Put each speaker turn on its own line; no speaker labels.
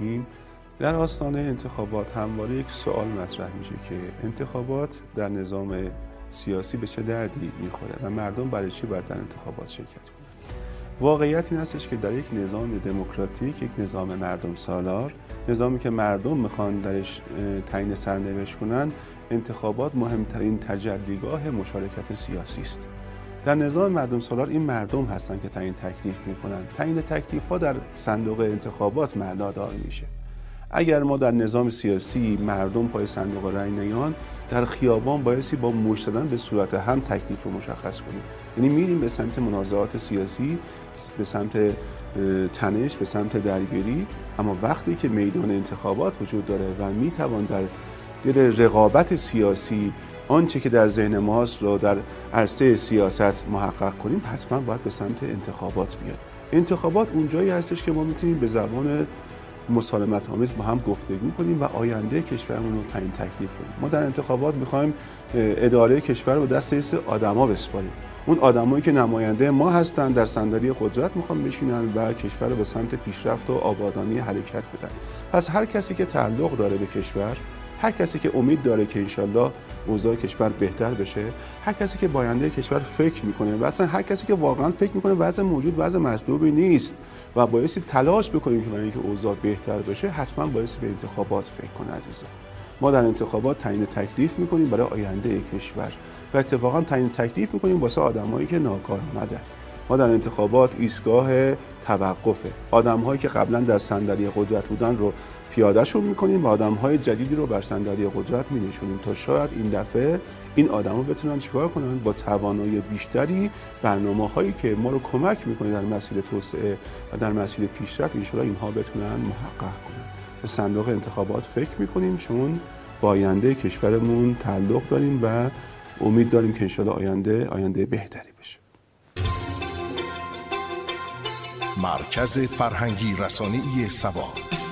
الرحیم. در آستانه انتخابات همواره یک سوال مطرح میشه که انتخابات در نظام سیاسی به چه دردی میخوره و مردم برای چی باید در انتخابات شرکت کنند. واقعیت این هستش که در یک نظام دموکراتیک، یک نظام مردم سالار، نظامی که مردم میخوان درش تعیین سرنوشت کنن، انتخابات مهمترین تجلیگاه مشارکت سیاسی است. در نظام مردم سالار این مردم هستن که تعیین تکلیف میکنن. تعیین تکلیف ها در صندوق انتخابات معنادار میشه. اگر ما در نظام سیاسی مردم پای صندوق رأی نیان، در خیابان بایستی با مشت زدن به صورت هم تکلیف رو مشخص کنیم. یعنی میریم به سمت منازعات سیاسی، به سمت تنش، به سمت درگیری، اما وقتی که میدان انتخابات وجود داره و میتوان در دل رقابت سیاسی آنچه که در ذهن ماست رو در عرصه سیاست محقق کنیم، حتما باید به سمت انتخابات بیاد. انتخابات اونجایی هستش که ما میتونیم به زبان مسالمت آمیز با هم گفتگو کنیم و آینده کشورمون رو تعیین تکلیف کنیم. ما در انتخابات میخوایم اداره کشور رو دست آدما بسپاریم. اون آدمایی که نماینده ما هستن در صندلی قدرت میخوان بشینن و کشور رو به سمت پیشرفت و آبادانی حرکت بدن. پس هر کسی که تعلق داره به کشور، هر کسی که امید داره که انشالله اوضاع کشور بهتر بشه، هر کسی که با آینده کشور فکر میکنه و اصلا هر کسی که واقعا فکر میکنه وضع موجود وضع مطلوبی نیست و بایستی تلاش بکنیم که برای اینکه اوضاع بهتر بشه، حتما بایستی به انتخابات فکر کنه. عزیزان، ما در انتخابات تعیین تکلیف میکنیم برای آینده کشور و اتفاقا تعیین تکلیف میکنیم واسه آدمایی که ناکارآمدن. ما در انتخابات ایستگاه توقفه. آدم‌هایی که قبلا در صندلی قدرت بودن رو پیادهشون میکنیم و آدم‌های جدیدی رو بر صندلی قدرت می‌نشونیم تا شاید این دفعه این آدم‌ها بتونن چیکار کنن؟ با توانایی بیشتری برنامه‌هایی که ما رو کمک می‌کنه در مسیر توسعه و در مسیر پیشرفت، ان شاءالله اینها بتونن محقق کنن. به صندوق انتخابات فکر می‌کنیم چون با آینده کشورمون تعلق داریم و امید داریم که ان شاءالله آینده بهتری بشه.
مرکز فرهنگی رسانه‌ای سبا.